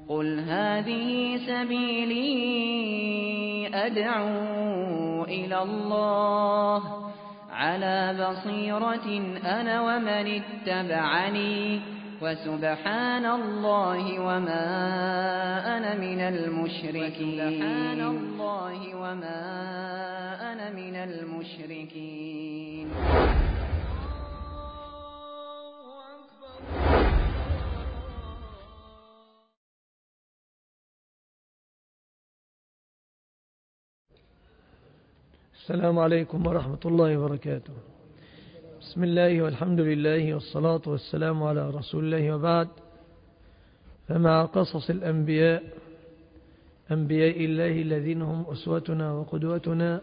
قُلْ هَٰذِهِ سَبِيلِي أَدْعُو إِلَى اللَّهِ ۚ عَلَىٰ بَصِيرَةٍ أَنَا وَمَنِ اتَّبَعَنِي ۖ وَسُبْحَانَ اللَّهِ وَمَا أَنَا مِنَ الْمُشْرِكِينَ. السلام عليكم ورحمة الله وبركاته. بسم الله والحمد لله والصلاة والسلام على رسول الله، وبعد. فمع قصص الأنبياء أنبياء الله الذين هم أسوتنا وقدوتنا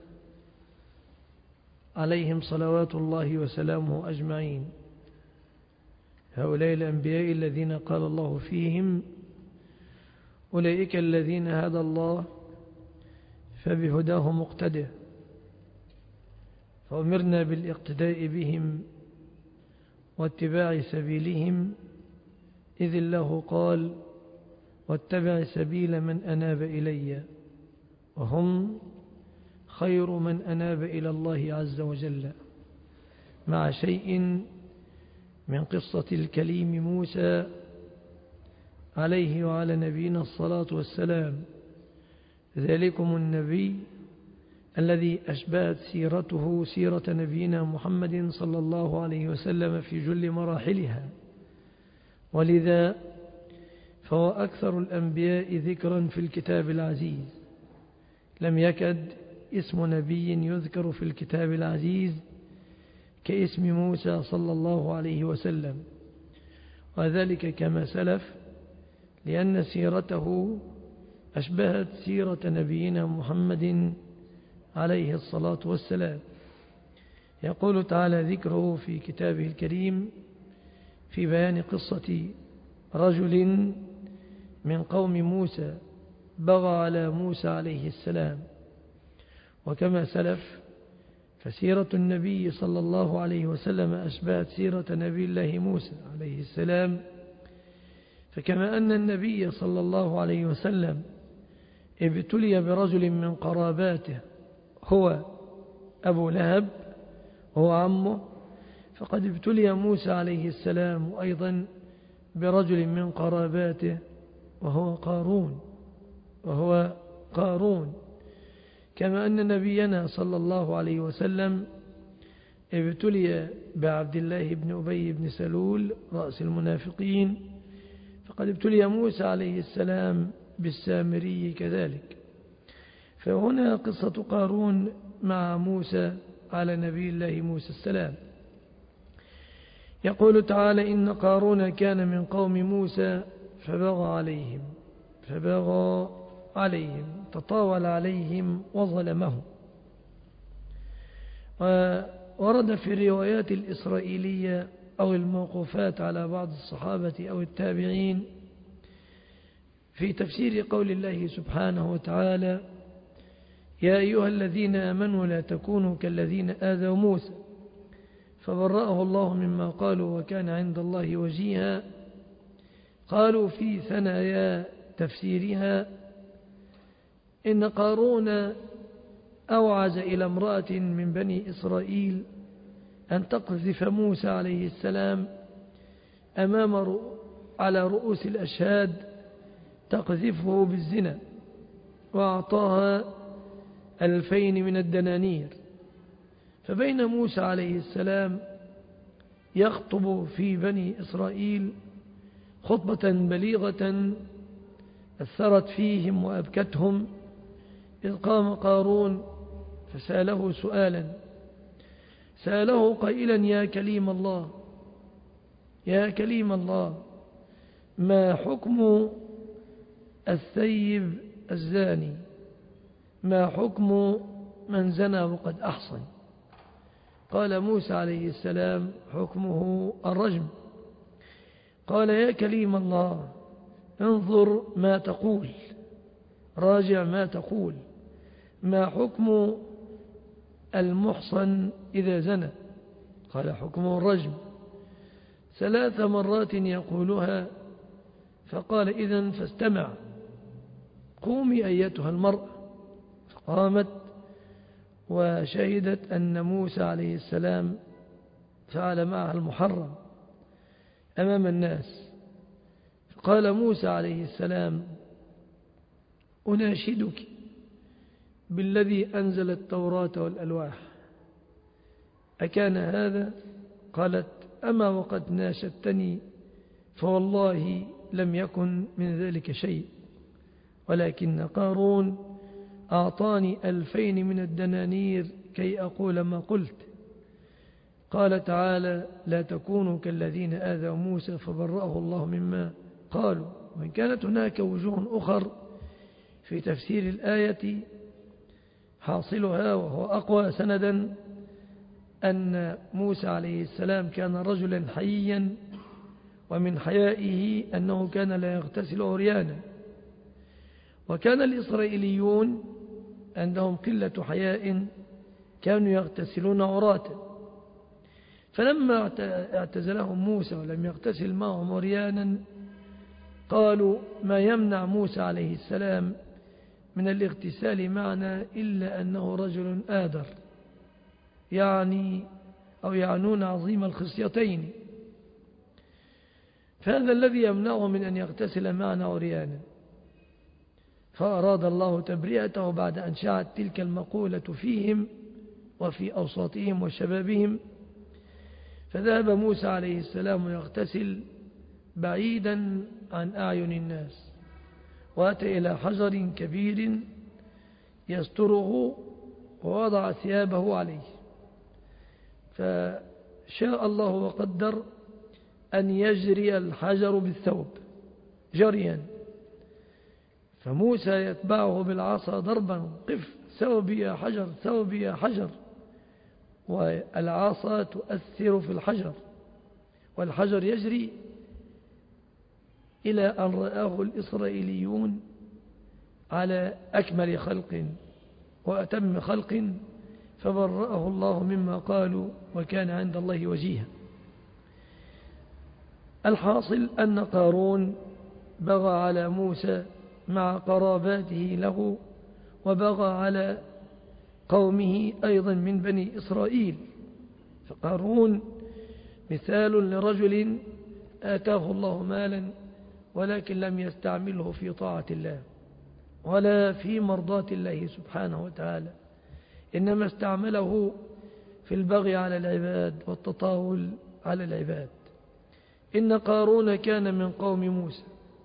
عليهم صلوات الله وسلامه أجمعين، هؤلاء الأنبياء الذين قال الله فيهم: أولئك الذين هدى الله فبهداه مقتدى. فأمرنا بالاقتداء بهم واتباع سبيلهم، إذ الله قال: واتبع سبيل من أناب إلي، وهم خير من أناب إلى الله عز وجل. مع شيء من قصة الكليم موسى عليه وعلى نبينا الصلاة والسلام، ذلكم النبي الذي أشبهت سيرته سيرة نبينا محمد صلى الله عليه وسلم في جل مراحلها، ولذا فهو أكثر الأنبياء ذكرا في الكتاب العزيز. لم يكد اسم نبي يذكر في الكتاب العزيز كاسم موسى صلى الله عليه وسلم، وذلك كما سلف لأن سيرته أشبهت سيرة نبينا محمد عليه الصلاة والسلام. يقول تعالى ذكره في كتابه الكريم في بيان قصة رجل من قوم موسى بغى على موسى عليه السلام. وكما سلف فسيرة النبي صلى الله عليه وسلم أشبهت سيرة نبي الله موسى عليه السلام. فكما أن النبي صلى الله عليه وسلم ابتلي برجل من قراباته هو أبو لهب وهو عمه، فقد ابتلي موسى عليه السلام أيضا برجل من قراباته وهو قارون. كما أن نبينا صلى الله عليه وسلم ابتلي بعبد الله بن أبي بن سلول رأس المنافقين، فقد ابتلي موسى عليه السلام بالسامري كذلك. فهنا قصة قارون مع موسى على نبي الله موسى السلام. يقول تعالى: إن قارون كان من قوم موسى فبغى عليهم تطاول عليهم وظلمهم. وورد في الروايات الإسرائيلية أو الموقوفات على بعض الصحابة أو التابعين في تفسير قول الله سبحانه وتعالى: يا أيها الذين آمنوا لا تكونوا كالذين آذوا موسى فبرأه الله مما قالوا وكان عند الله وجيها. قالوا في ثنايا تفسيرها: إن قارون أوعز إلى امرأة من بني إسرائيل أن تقذف موسى عليه السلام على رؤوس الأشهاد تقذفه بالزنا، وأعطاها 2000 من الدنانير. فبين موسى عليه السلام يخطب في بني إسرائيل خطبة بليغة أثرت فيهم وأبكتهم، إذ قام قارون فسأله سؤالا، سأله قائلا: يا كليم الله، ما حكم الثيب الزاني؟ ما حكم من زنى وقد أحصن؟ قال موسى عليه السلام: حكمه الرجم. قال: يا كليم الله، انظر ما تقول، راجع ما تقول، ما حكم المحصن إذا زنى؟ قال: حكمه الرجم. 3 مرات يقولها فقال إذن فاستمع، قومي أيتها المرأة. فقامت وشهدت أن موسى عليه السلام فعل معها المحرم أمام الناس. فقال موسى عليه السلام: أناشدك بالذي أنزل التوراة والألواح، أكان هذا؟ قالت: أما وقد ناشدتني فوالله لم يكن من ذلك شيء، ولكن قارون أعطاني 2000 من الدنانير كي أقول ما قلت. قال تعالى: لا تكونوا كالذين آذوا موسى فبرأه الله مما قالوا. وإن كانت هناك وجوه أخر في تفسير الآية، حاصلها وهو أقوى سندا أن موسى عليه السلام كان رجلا حييا، ومن حيائه أنه كان لا يغتسل عريانا، وكان الإسرائيليون عندهم قلة حياء، كانوا يغتسلون عراة. فلما اعتزلهم موسى ولم يغتسل معهم عريانا، قالوا: ما يمنع موسى عليه السلام من الاغتسال معنا إلا أنه رجل آدر، يعنون عظيم الخصيتين، فهذا الذي يمنعه من أن يغتسل معنا عريانا. فأراد الله تبرئته بعد أن شاعت تلك المقولة فيهم وفي أوساطهم وشبابهم، فذهب موسى عليه السلام يغتسل بعيدا عن أعين الناس، وأتى إلى حجر كبير يستره ووضع ثيابه عليه، فشاء الله وقدر أن يجري الحجر بالثوب جريا، فموسى يتبعه بالعصا ضربا: قف، ثوبي يا حجر، ثوبي يا حجر. والعصا تؤثر في الحجر، والحجر يجري، إلى أن رآه الإسرائيليون على أكمل خلق وأتم خلق، فبرأه الله مما قالوا وكان عند الله وجيها. الحاصل أن قارون بغى على موسى مع قراباته له، وبغى على قومه أيضا من بني إسرائيل. فقارون مثال لرجل آتاه الله مالا ولكن لم يستعمله في طاعة الله ولا في مرضاة الله سبحانه وتعالى، إنما استعمله في البغي على العباد والتطاول على العباد. إن قارون كان من قوم موسى،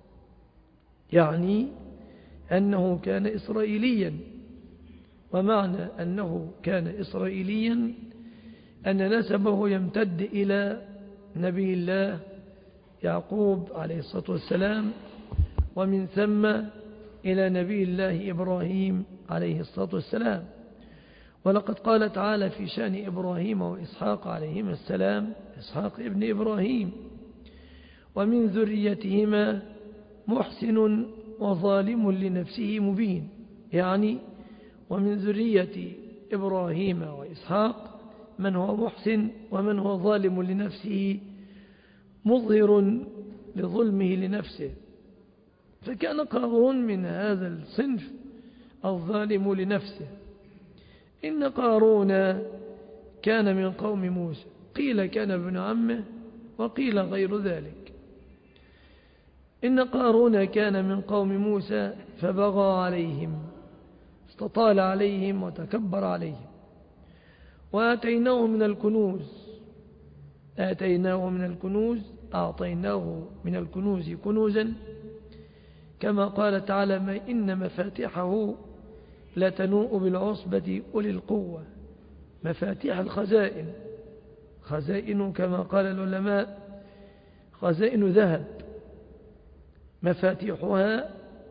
يعني أنه كان إسرائيليا، ومعنى أنه كان إسرائيليا أن نسبه يمتد إلى نبي الله يعقوب عليه الصلاة والسلام، ومن ثم إلى نبي الله إبراهيم عليه الصلاة والسلام. ولقد قال تعالى في شأن إبراهيم وإسحاق عليهما السلام: إسحاق ابن إبراهيم ومن ذريتهما محسن وظالم لنفسه مبين، يعني ومن ذرية إبراهيم وإسحاق من هو محسن ومن هو ظالم لنفسه مظهر لظلمه لنفسه. فكان قارون من هذا الصنف الظالم لنفسه. إن قارون كان من قوم موسى، قيل كان ابن عمه وقيل غير ذلك. إن قارون كان من قوم موسى فبغى عليهم، استطال عليهم وتكبر عليهم. وآتيناه من الكنوز أعطيناه من الكنوز كنوزا، كما قال تعالى: ما إن مفاتحه لتنوء بالعصبة أولي القوة. مفاتيح الخزائن، خزائن كما قال العلماء خزائن ذهب، مفاتيحها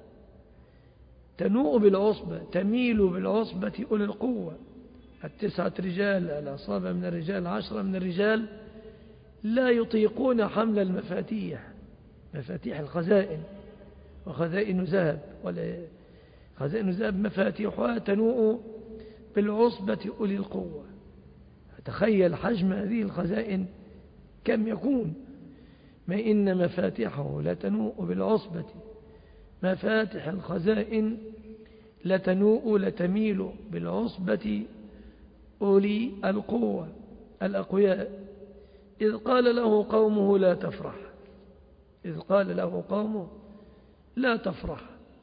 تنوء بالعصبة، تميل بالعصبة أولي القوة. 9 رجال، العصابة من الرجال، 10 من الرجال لا يطيقون حمل المفاتيح، مفاتيح الخزائن، وخزائن ذهب، خزائن ذهب مفاتيحها تنوء بالعصبة أولي القوة. تخيل حجم هذه الخزائن كم يكون. ما إن مفاتحه لتنوء بالعصبة مفاتح الخزائن لتنوء لتميل بالعصبة أولي القوة الأقوياء إذ قال له قومه لا تفرح إذ قال له قومه لا تفرح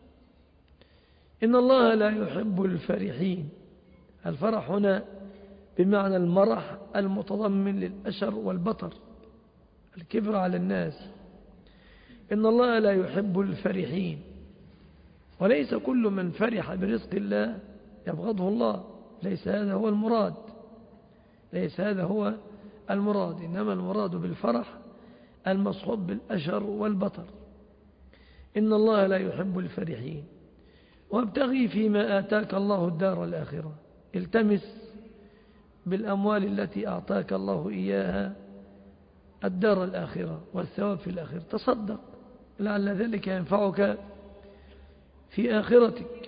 إن الله لا يحب الفرحين. الفرح هنا بمعنى المرح المتضمن للأشر والبطر الكبر على الناس. إن الله لا يحب الفرحين، وليس كل من فرح برزق الله يبغضه الله، ليس هذا هو المراد، ليس هذا هو المراد، إنما المراد بالفرح المصحوب بالأشر والبطر. إن الله لا يحب الفرحين. وابتغي فيما آتاك الله الدار الآخرة، التمس بالأموال التي أعطاك الله إياها الدار الآخرة والثواب في الآخرة، تصدق لعل ذلك ينفعك في آخرتك،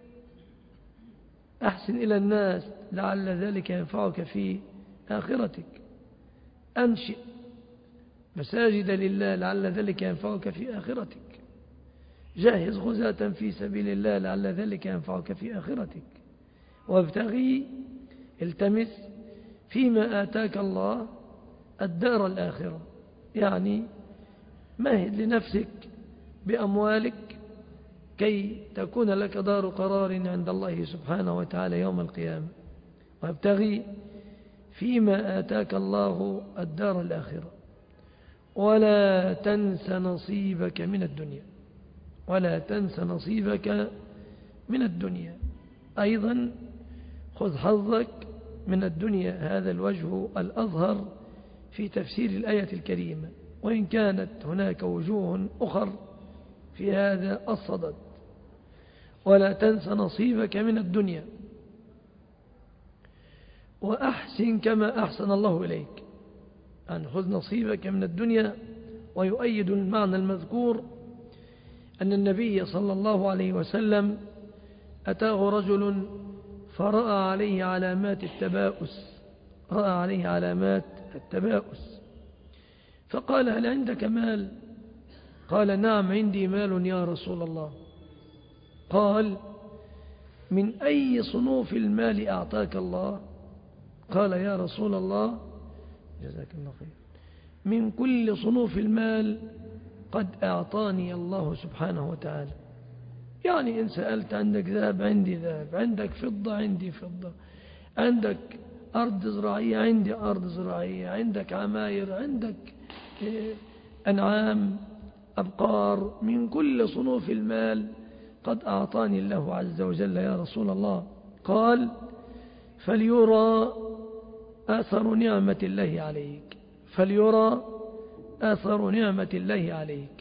أحسن إلى الناس لعل ذلك ينفعك في آخرتك، أنشئ مساجد لله لعل ذلك ينفعك في آخرتك، جهز غزاة في سبيل الله لعل ذلك ينفعك في آخرتك. وابتغي التمس فيما آتاك الله الدار الآخرة، يعني مهد لنفسك بأموالك كي تكون لك دار قرار عند الله سبحانه وتعالى يوم القيامة. وابتغي فيما آتاك الله الدار الآخرة ولا تنس نصيبك من الدنيا، ولا تنس نصيبك من الدنيا، أيضا خذ حظك من الدنيا. هذا الوجه الأظهر في تفسير الآية الكريمة، وإن كانت هناك وجوه أخر في هذا الصدد. ولا تنس نصيبك من الدنيا وأحسن كما أحسن الله إليك، أن خذ نصيبك من الدنيا. ويؤيد المعنى المذكور أن النبي صلى الله عليه وسلم أتاه رجل فرأى عليه علامات التباؤس، رأى عليه علامات التباؤس، فقال هل عندك مال؟ قال نعم عندي مال يا رسول الله. قال من أي صنوف المال أعطاك الله؟ قال يا رسول الله جزاك الله خير من كل صنوف المال قد أعطاني الله سبحانه وتعالى. يعني إن سألت عندك ذهب عندي ذهب، عندك فضة عندي فضة، عندك أرض زراعية عندي أرض زراعية، عندك عماير، عندك أنعام أبقار، من كل صنوف المال قد أعطاني الله عز وجل يا رسول الله. قال فليرى أثر نعمة الله عليك، فليرى أثر نعمة الله عليك.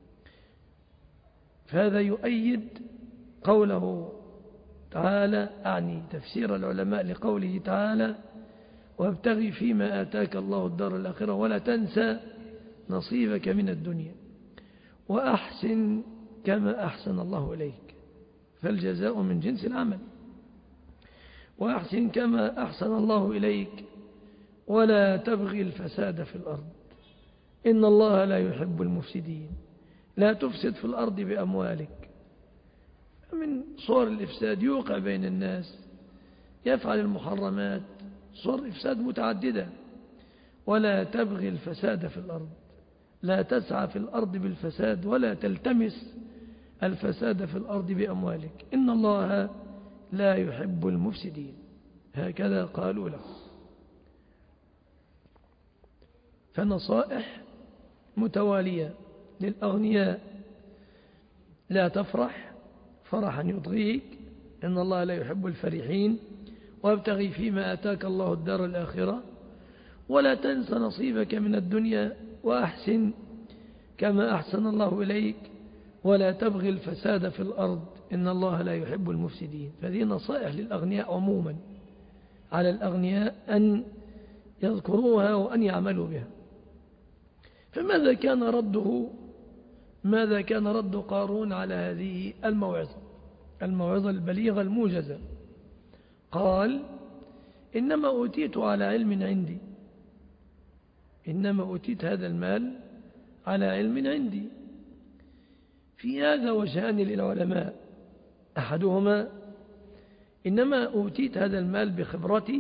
فهذا يؤيد قوله تعالى، أعني تفسير العلماء لقوله تعالى وابتغي فيما آتاك الله الدار الآخرة ولا تنسى نصيبك من الدنيا وأحسن كما أحسن الله إليك، فالجزاء من جنس العمل. وأحسن كما أحسن الله إليك ولا تبغي الفساد في الأرض إن الله لا يحب المفسدين. لا تفسد في الأرض بأموالك. من صور الإفساد يوقع بين الناس، يفعل المحرمات، صور إفساد متعددة. ولا تبغي الفساد في الأرض، لا تسعى في الأرض بالفساد ولا تلتمس الفساد في الأرض بأموالك إن الله لا يحب المفسدين. هكذا قالوا له. فنصائح متوالية للأغنياء: لا تفرح فرحا يطغيك إن الله لا يحب الفرحين، وابتغي فيما آتاك الله الدار الآخرة ولا تنس نصيبك من الدنيا وأحسن كما أحسن الله إليك ولا تبغي الفساد في الأرض إن الله لا يحب المفسدين. فهذه نصائح للأغنياء عموما، على الأغنياء أن يذكروها وأن يعملوا بها. فماذا كان رده؟ ماذا كان رد قارون على هذه الموعظة البليغة الموجزة؟ قال إنما أوتيت على علم عندي، إنما أوتيت هذا المال على علم عندي. في هذا وجهان للعلماء: أحدهما إنما أوتيت هذا المال بخبرتي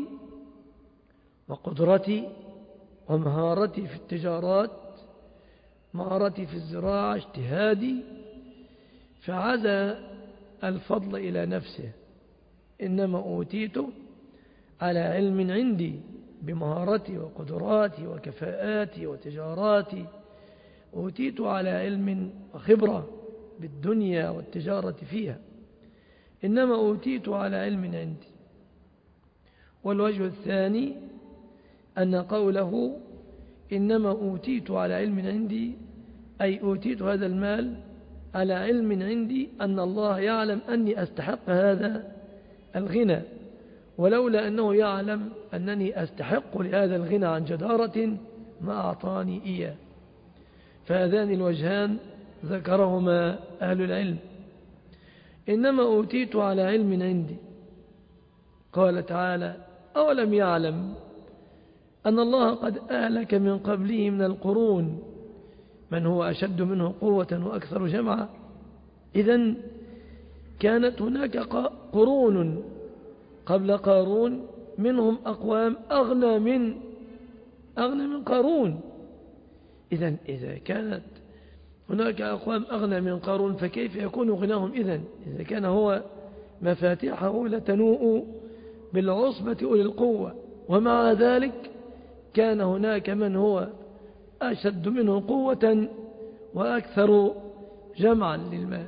وقدرتي ومهارتي في التجارات، مهارتي في الزراعة، اجتهادي، فعزى الفضل إلى نفسه. إنما أوتيته على علم عندي بمهارتي وقدراتي وكفاءاتي وتجاراتي، أوتيت على علم وخبرة بالدنيا والتجارة فيها، إنما أوتيت على علم عندي. والوجه الثاني أن قوله إنما أوتيت على علم عندي، أي أوتيت هذا المال على علم عندي أن الله يعلم أني أستحق هذا الغنى، ولولا أنه يعلم أنني أستحق لهذا الغنى عن جدارة ما أعطاني إياه. فهذان الوجهان ذكرهما أهل العلم. إنما أوتيت على علم عندي، قال تعالى: أولم يعلم أن الله قد أهلك من قبله من القرون من هو أشد منه قوة وأكثر جمعا. إذن كانت هناك قرون قبل قارون منهم أقوام أغنى من قارون. إذن إذا كانت هناك أقوام أغنى من قارون فكيف يكون غناهم إذن إذا كان هو مفاتيحه لتنوء بالعصبة أولي القوة، ومع ذلك كان هناك من هو أشد منه قوة وأكثر جمعا للمال.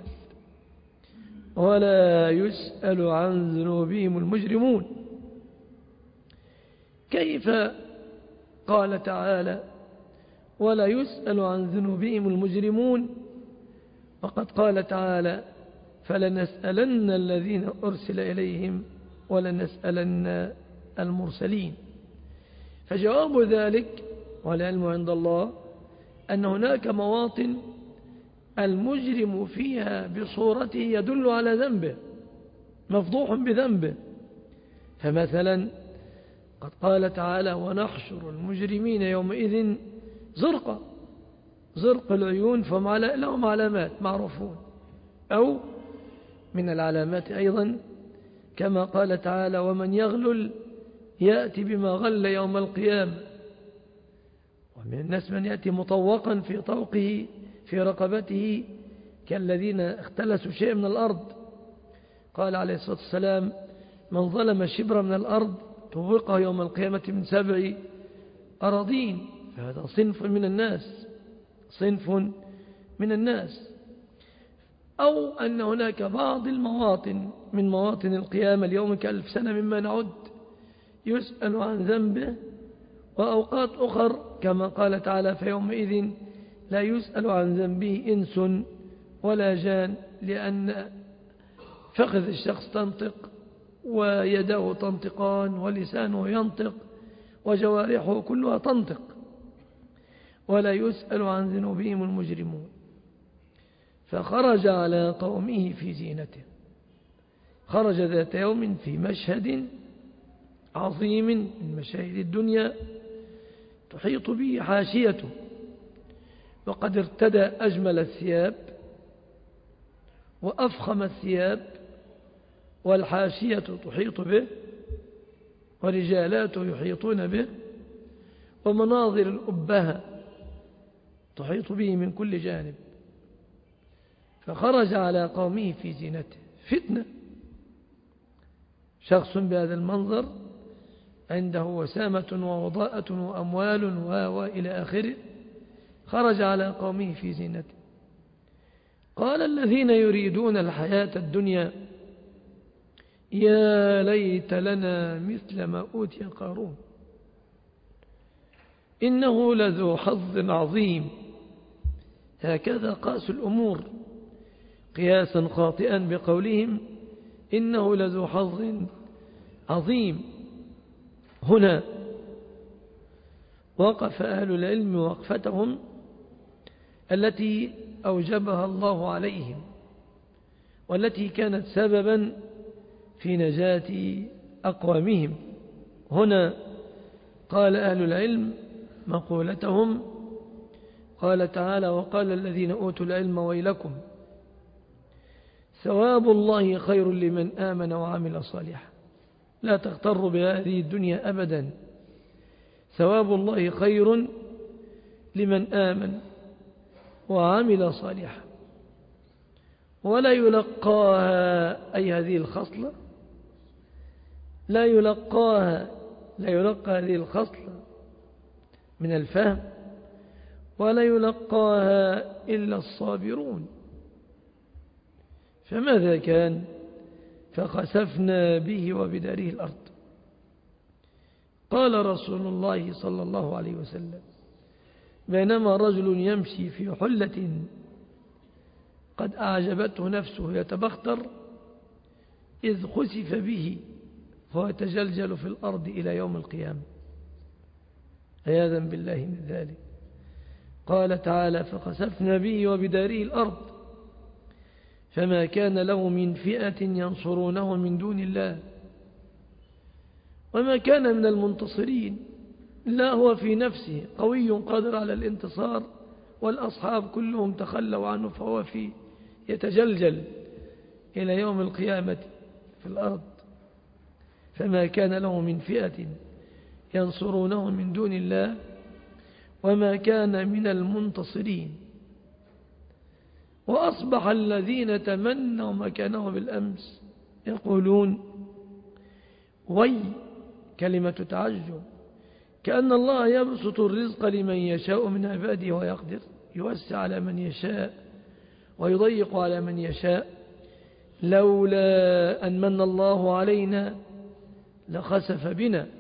ولا يسأل عن ذنوبهم المجرمون. كيف قال تعالى ولا يسأل عن ذنوبهم المجرمون، وقد قال تعالى: فلنسألن الذين أرسل إليهم ولنسألن المرسلين. فجواب ذلك والعلم عند الله أن هناك مواطن المجرم فيها بصورته يدل على ذنبه، مفضوح بذنبه. فمثلا قد قال تعالى: ونحشر المجرمين يومئذ زرقا، زرق العيون، فهم لهم علامات معروفون. أو من العلامات أيضا كما قال تعالى: ومن يغلل يأتي بما غل يوم القيامة. ومن الناس من يأتي مطوقا في طوقه في رقبته كالذين اختلسوا شيء من الأرض. قال عليه الصلاة والسلام: من ظلم شبر من الأرض طوقه يوم القيامة من 7 أراضين. فهذا صنف من الناس، صنف من الناس. أو أن هناك بعض المواطن من مواطن القيامة اليوم كألف سنة مما نعد يسأل عن ذنبه، وأوقات أخر كما قال تعالى: فيومئذ لا يسأل عن ذنبه إنس ولا جان، لأن فخذ الشخص تنطق ويداه تنطقان ولسانه ينطق وجوارحه كلها تنطق. ولا يسأل عن ذنوبهم المجرمون. فخرج على قومه في زينته، خرج ذات يوم في مشهد عظيم من مشاهد الدنيا تحيط به حاشيته، وقد ارتدى أجمل الثياب وأفخم الثياب، والحاشية تحيط به ورجالاته يحيطون به، ومناظر الأبهة تحيط به من كل جانب. فخرج على قومه في زينته، فتنة. شخص بهذا المنظر عنده وسامة ووضاءة وأموال وإلى آخره، خرج على قومه في زينته. قال الذين يريدون الحياة الدنيا يا ليت لنا مثل ما أوتي قارون إنه لذو حظ عظيم. هكذا قاسوا الأمور قياسا خاطئا بقولهم إنه لذو حظ عظيم. هنا وقف أهل العلم وقفتهم التي أوجبها الله عليهم، والتي كانت سببا في نجاة أقوامهم. هنا قال أهل العلم مقولتهم قال تعالى: وقال الذين أوتوا العلم ويلكم ثواب الله خير لمن آمن وعمل صالحا. لا تغتر بهذه الدنيا أبدا، ثواب الله خير لمن آمن وعمل صالحا. ولا يلقاها، أي هذه الخصلة لا يلقى هذه الخصلة من الفهم، ولا يلقاها إلا الصابرون. فماذا كان؟ فخسفنا به وبداره الأرض. قال رسول الله صلى الله عليه وسلم: بينما رجل يمشي في حلة قد أعجبته نفسه يتبختر، إذ خسف به فهو يتجلجل في الأرض إلى يوم القيامة، عياذا بالله من ذلك. قال تعالى: فخسفنا به وبداره الأرض فما كان له من فئة ينصرونه من دون الله وما كان من المنتصرين. لا هو في نفسه قوي قادر على الانتصار، والأصحاب كلهم تخلوا عنه، فهو يتجلجل إلى يوم القيامة في الأرض. فما كان له من فئة ينصرونه من دون الله وما كان من المنتصرين. وأصبح الذين تمنوا مكانه بالأمس يقولون: وي، كلمة تعجب، كأن الله يبسط الرزق لمن يشاء من عباده ويقدر، يوسع على من يشاء ويضيق على من يشاء. لولا أن من الله علينا لخسف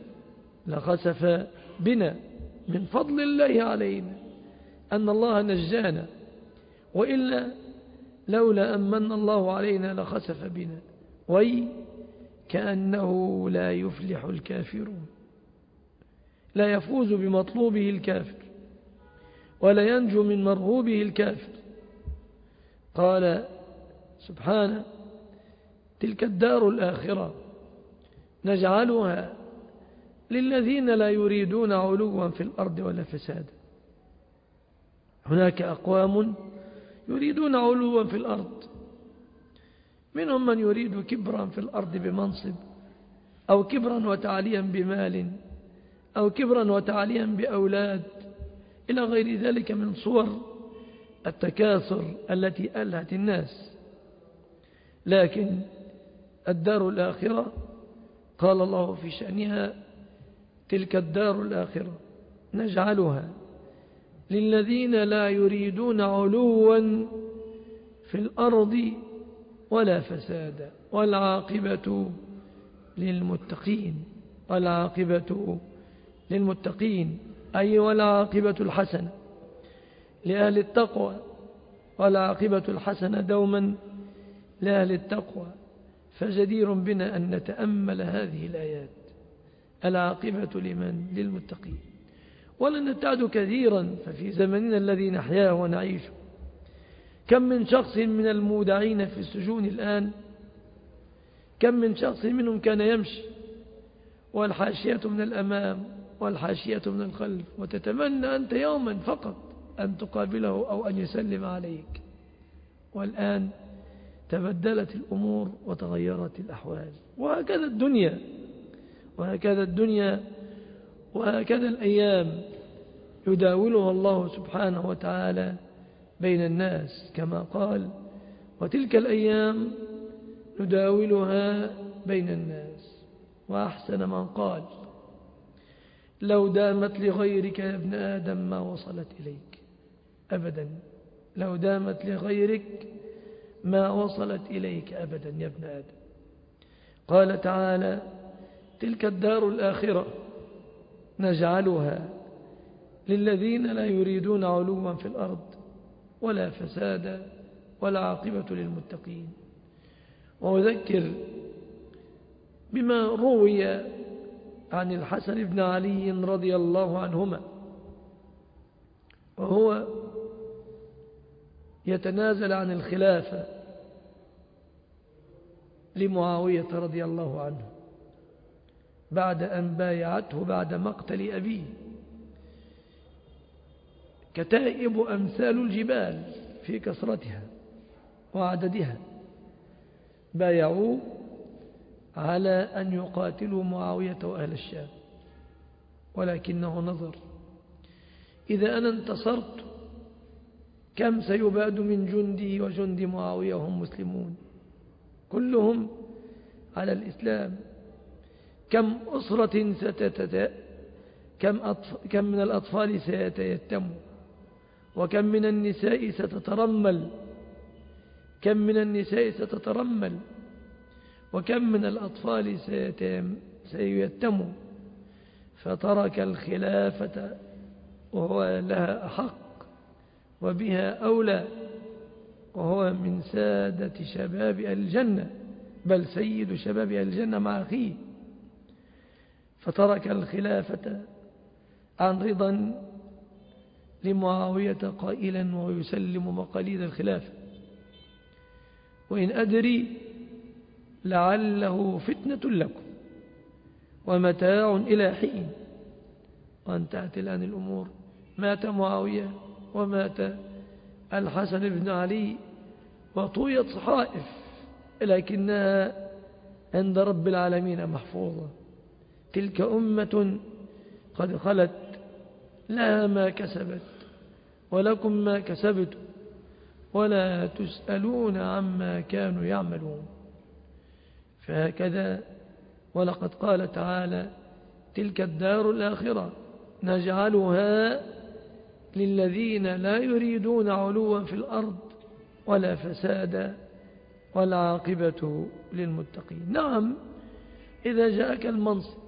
بنا من فضل الله علينا أن الله نجانا، وإلا لولا أن من الله علينا لخسف بنا. وي، كأنه لا يفلح الكافرون، لا يفوز بمطلوبه الكافر ولا ينجو من مرغوبه الكافر. قال سبحانه: تلك الدار الآخرة نجعلها للذين لا يريدون علوا في الأرض ولا فسادا. هناك أقوام يريدون علوا في الأرض، منهم من يريد كبرا في الأرض بمنصب، أو كبرا وتعليا بمال، أو كبرا وتعليا بأولاد، إلى غير ذلك من صور التكاثر التي ألهت الناس. لكن الدار الآخرة قال الله في شأنها: تلك الدار الآخرة نجعلها للذين لا يريدون علوا في الأرض ولا فسادا والعاقبة للمتقين، أي والعاقبة الحسنة لأهل التقوى، والعاقبة الحسنة دوما لأهل التقوى. فجدير بنا أن نتأمل هذه الآيات. العاقبة للمتقين. ولن نبتعد كثيرا، ففي زمننا الذي نحياه ونعيشه كم من شخص من المودعين في السجون الآن، كم من شخص منهم كان يمشي والحاشية من الأمام والحاشية من الخلف، وتتمنى أنت يوما فقط أن تقابله أو أن يسلم عليك. والآن تبدلت الأمور وتغيرت الأحوال. وهكذا الدنيا وهكذا الأيام يداولها الله سبحانه وتعالى بين الناس، كما قال: وتلك الأيام نداولها بين الناس. وأحسن من قال: لو دامت لغيرك يا ابن آدم ما وصلت إليك أبدا. لو دامت لغيرك ما وصلت إليك أبدا يا ابن آدم. قال تعالى: تلك الدار الآخرة نجعلها للذين لا يريدون علوا في الأرض ولا فسادا والعاقبة للمتقين. وأذكر بما روي عن الحسن بن علي رضي الله عنهما وهو يتنازل عن الخلافة لمعاوية رضي الله عنه بعد أن بايعته بعد مقتل أبيه. كتائب أمثال الجبال في كثرتها وعددها، بايعوا على أن يقاتلوا معاوية وأهل الشام، ولكنه نظر: إذا أنا انتصرت كم سيباد من جندي وجند معاوية وهم مسلمون كلهم على الإسلام؟ كم أسرة كم من الأطفال سيتيتموا، وكم من النساء ستترمل، كم من النساء ستترمل، وكم من الأطفال سيتموا. فترك الخلافة وهو لها أحق وبها أولى، وهو من سادة شباب الجنة، بل سيد شباب الجنة مع أخيه. فترك الخلافة عن رضا لمعاوية قائلا ويسلم مقاليد الخلافة: وإن أدري لعله فتنة لكم ومتاع إلى حين. وانتهت الآن الأمور، مات معاوية ومات الحسن بن علي وطويت صحائف، لكنها عند رب العالمين محفوظة. تلك أمة قد خلت، لها ما كسبت ولكم ما كسبتم ولا تسألون عما كانوا يعملون. فهكذا ولقد قال تعالى: تلك الدار الآخرة نجعلها للذين لا يريدون علوا في الأرض ولا فسادا والعاقبة للمتقين. نعم، إذا جاءك المنصب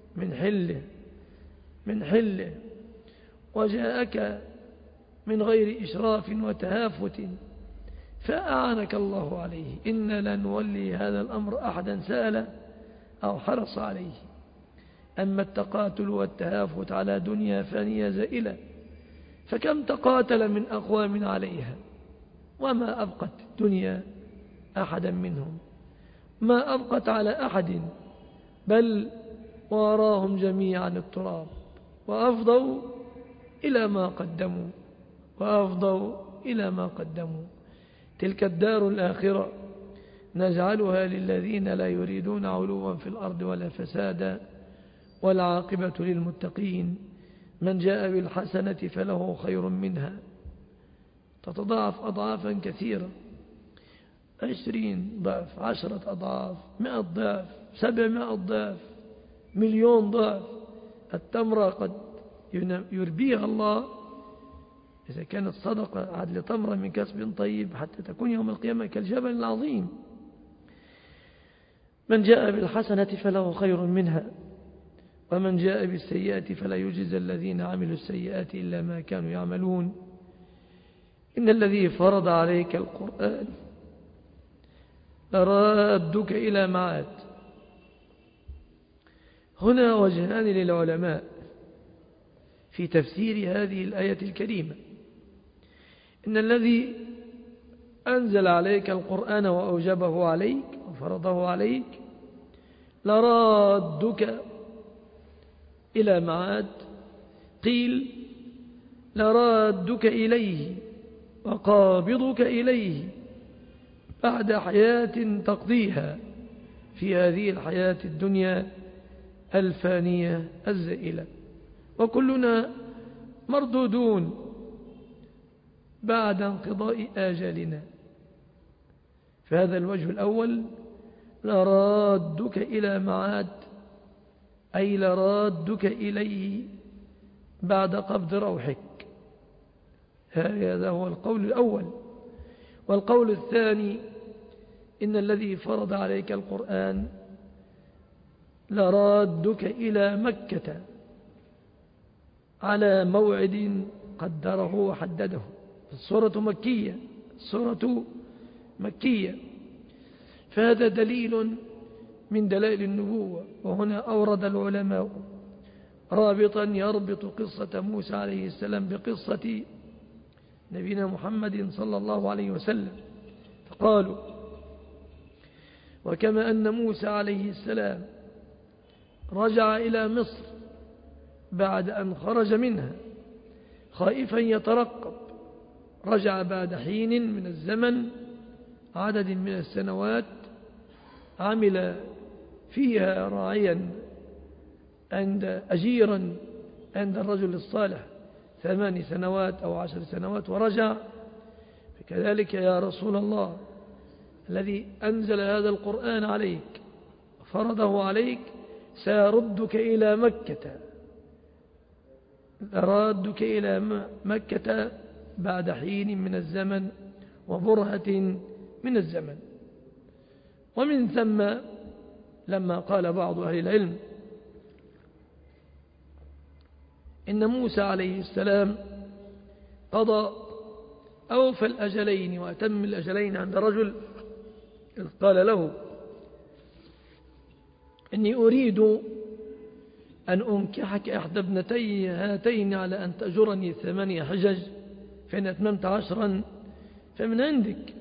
من حله وجاءك من غير إشراف وتهافت فأعانك الله عليه، إن لنولي هذا الأمر أحدا سأل أو حرص عليه. أما التقاتل والتهافت على دنيا فانية زائلة، فكم تقاتل من أقوام عليها وما أبقت الدنيا أحدا منهم، ما أبقت على أحد، بل وراهم جميعا التراب، وأفضوا إلى ما قدموا. تلك الدار الآخرة نجعلها للذين لا يريدون علوا في الأرض ولا فسادا والعاقبة للمتقين. من جاء بالحسنة فله خير منها، تتضاعف أضعافا كثيرة، 20 ضعف، 10 أضعاف، 100 ضعف، 700 ضعف، 1,000,000 ضعف. التمرة قد يربيها الله إذا كانت صدقة عدل تمرة من كسب طيب حتى تكون يوم القيامة كالجبل العظيم. من جاء بالحسنة فله خير منها، ومن جاء بالسيئة فلا يجزى الذين عملوا السيئات إلا ما كانوا يعملون. إن الذي فرض عليك القرآن لرادك إلى معاد. هنا وجهان للعلماء في تفسير هذه الآية الكريمة: إن الذي أنزل عليك القرآن وأوجبه عليك وفرضه عليك لرادك إلى معاد، قيل لرادك إليه وقابضك إليه بعد حياة تقضيها في هذه الحياة الدنيا الفانية الزائلة، وكلنا مردودون بعد انقضاء آجالنا. فهذا الوجه الأول: لرادك إلى معاد، أي لرادك إليه بعد قبض روحك. هذا هو القول الأول. والقول الثاني: إن الذي فرض عليك القرآن لرادك إلى مكة على موعد قدره وحدده. السورة مكية، فهذا دليل من دلائل النبوة. وهنا أورد العلماء رابطا يربط قصة موسى عليه السلام بقصة نبينا محمد صلى الله عليه وسلم، فقالوا: وكما أن موسى عليه السلام رجع إلى مصر بعد أن خرج منها خائفا يترقب، رجع بعد حين من الزمن، عدد من السنوات، عمل فيها راعيا أجيرا عند الرجل الصالح 8 سنوات أو 10 سنوات ورجع. فكذلك يا رسول الله الذي أنزل هذا القرآن عليك فرضه عليك سيردك إلى مكة، رادك إلى مكة بعد حين من الزمن وبرهة من الزمن. ومن ثم لما قال بعض أهل العلم إن موسى عليه السلام قضى أوفى الأجلين وأتم الأجلين عند رجل إذ قال له إني أريد أن أنكحك إحدى ابنتي هاتين على أن تأجرني 8 حجج، فإن أتممت 10 فمن عندك.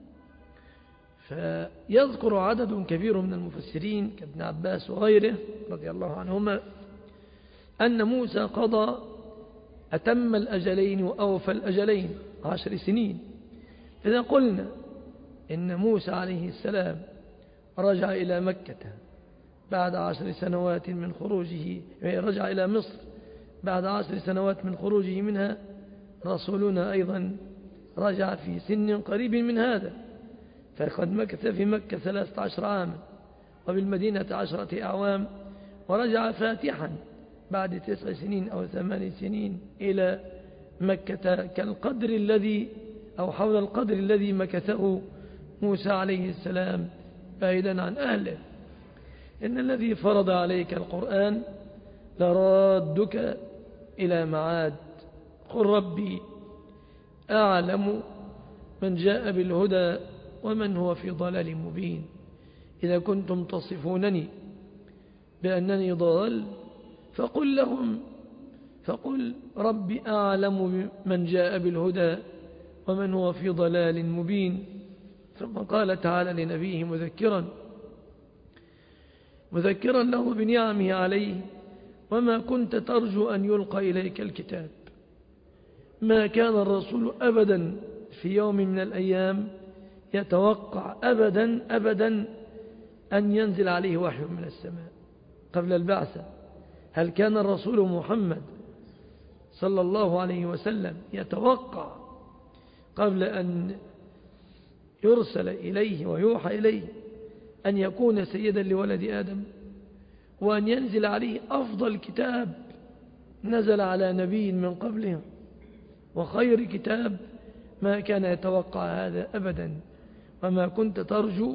فيذكر عدد كبير من المفسرين كابن عباس وغيره رضي الله عنهما أن موسى قضى أتم الأجلين وأوفى الأجلين 10 سنين. إذا قلنا إن موسى عليه السلام رجع إلى مكة بعد 10 سنوات من خروجه، رجع إلى مصر بعد 10 سنوات من خروجه منها، رسولنا أيضا رجع في سن قريب من هذا، فقد مكث في مكة 13 عاما وبالمدينة 10 أعوام، ورجع فاتحا بعد 9 سنين أو 8 سنين إلى مكة كالقدر الذي أو حول القدر الذي مكثه موسى عليه السلام بعيدا عن أهله. إن الذي فرض عليك القرآن لرادك إلى معاد. قل ربي أعلم من جاء بالهدى ومن هو في ضلال مبين. إذا كنتم تصفونني بأنني ضال فقل ربي أعلم من جاء بالهدى ومن هو في ضلال مبين. ثم قال تعالى لنبيه مذكرا له بنعمه عليه وما كنت ترجو أن يلقى إليك الكتاب. ما كان الرسول أبدا في يوم من الأيام يتوقع أبدا أن ينزل عليه وحي من السماء قبل البعثة. هل كان الرسول محمد صلى الله عليه وسلم يتوقع قبل أن يرسل إليه ويوحى إليه أن يكون سيدا لولد آدم وأن ينزل عليه أفضل كتاب نزل على نبي من قبله وخير كتاب؟ ما كان يتوقع هذا أبدا. وما كنت ترجو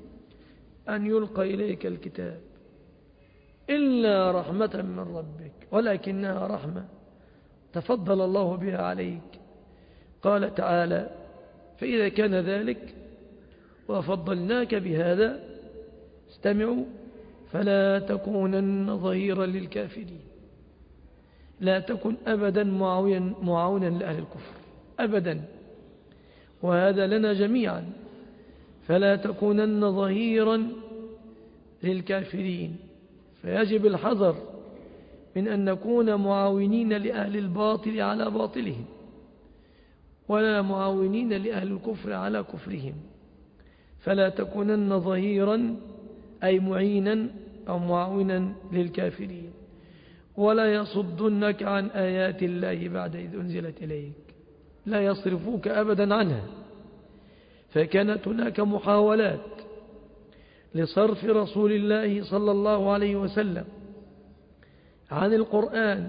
أن يلقى إليك الكتاب إلا رحمة من ربك، ولكنها رحمة تفضل الله بها عليك. قال تعالى فإذا كان ذلك وفضلناك بهذا استمعوا فلا تكونن ظهيرا للكافرين. لا تكن أبدا معاونا لأهل الكفر أبدا، وهذا لنا جميعا. فلا تكونن ظهيرا للكافرين، فيجب الحذر من أن نكون معاونين لأهل الباطل على باطلهم ولا معاونين لأهل الكفر على كفرهم. فلا تكونن ظهيرا أي معينا أو معاونا للكافرين، ولا يصدنك عن آيات الله بعد إذ أنزلت إليك، لا يصرفوك أبدا عنها. فكانت هناك محاولات لصرف رسول الله صلى الله عليه وسلم عن القرآن،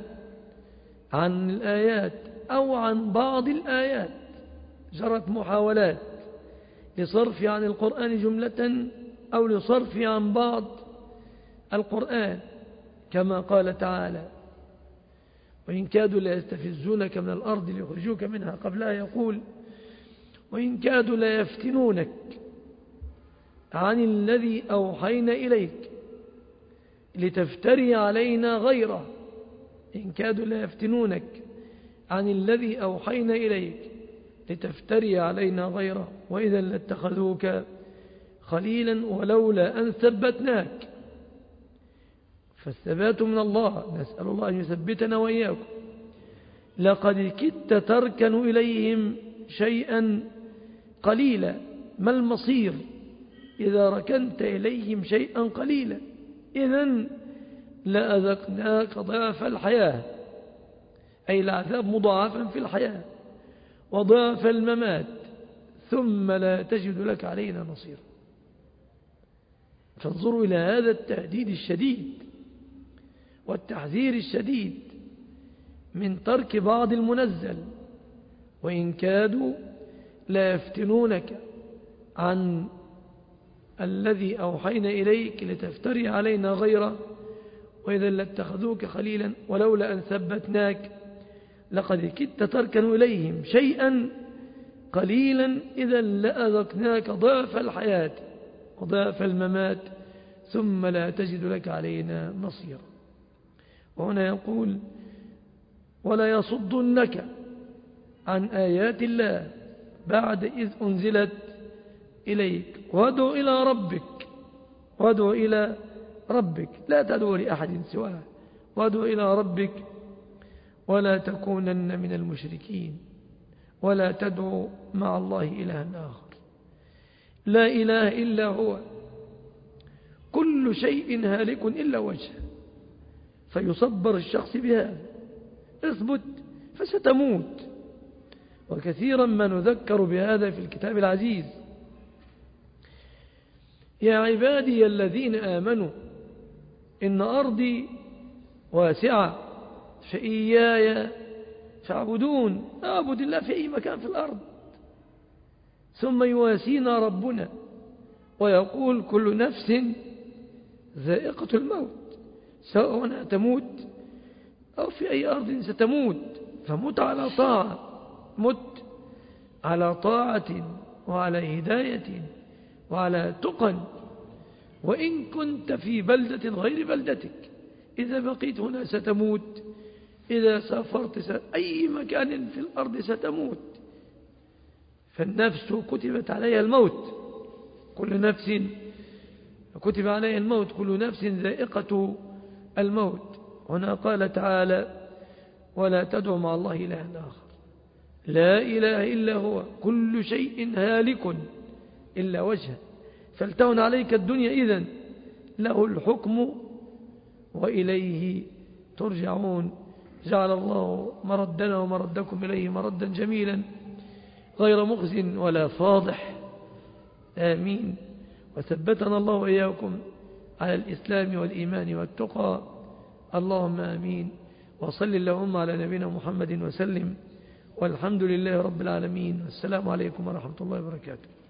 عن الآيات أو عن بعض الآيات. جرت محاولات لصرف عن القرآن جملة أو لصرف عن بعض القرآن، كما قال تعالى وإن كادوا ليستفزونك من الأرض ليخرجوك منها. قبلها يقول وإن كادوا ليفتنونك عن الذي أوحينا إليك لتفتري علينا غيره. إن كادوا ليفتنونك عن الذي أوحينا إليك لتفتري علينا غيره وإذا لاتخذوك خليلا ولولا أن ثبتناك. فالثبات من الله، نسأل الله أن يثبتنا وإياكم. لقد كدت تركن إليهم شيئا قليلا. ما المصير إذا ركنت إليهم شيئا قليلا؟ إذن لأذقناك ضعف الحياة، أي العذاب مضاعفا في الحياة وضعف الممات، ثم لا تجد لك علينا نصيرا. فانظروا إلى هذا التهديد الشديد والتحذير الشديد من ترك بعض المنزل، وإن كادوا لا يفتنونك عن الذي أوحينا إليك لتفتري علينا غيره، وإذا لاتخذوك خليلا ولولا أن ثبتناك لقد كدت تركن إليهم شيئا قليلا إذا لأذقناك ضعف الحياة وضعف الممات ثم لا تجد لك علينا نصيرا. وهنا يقول ولا يصدنك عن آيات الله بعد إذ أنزلت إليك وادع إلى ربك، وادع إلى ربك، لا تدعو لأحد سواه، وادع إلى ربك ولا تكونن من المشركين، ولا تدعو مع الله إلها آخر، لا إله إلا هو، كل شيء هالك إلا وجهه. فيصبر الشخص بهذا، اثبت فستموت. وكثيرا ما نذكر بهذا في الكتاب العزيز: يا عبادي الذين آمنوا إن أرضي واسعة فإياي فاعبدون. أعبد الله في أي مكان في الأرض. ثم يواسينا ربنا ويقول كل نفس ذائقة الموت، سواء تموت أو في أي أرض ستموت، فمت على طاعة، مت على طاعة وعلى هداية وعلى تقى، وإن كنت في بلدة غير بلدتك، إذا بقيت هنا ستموت، إذا سافرت أي مكان في الأرض ستموت. فالنفس كتبت عليها الموت، كل نفس كتب عليها الموت، كل نفس ذائقة الموت. هنا قال تعالى ولا تدعو مع الله إلها آخر، لا إله إلا هو، كل شيء هالك إلا وجهه. فلتهن عليك الدنيا إذن، له الحكم وإليه ترجعون. جعل الله مردنا ومردكم إليه مردا جميلا غير مخز ولا فاضح، آمين. وثبتنا الله وإياكم على الإسلام والإيمان والتقى، اللهم آمين. وصل اللهم على نبينا محمد وسلم، والحمد لله رب العالمين. والسلام عليكم ورحمة الله وبركاته.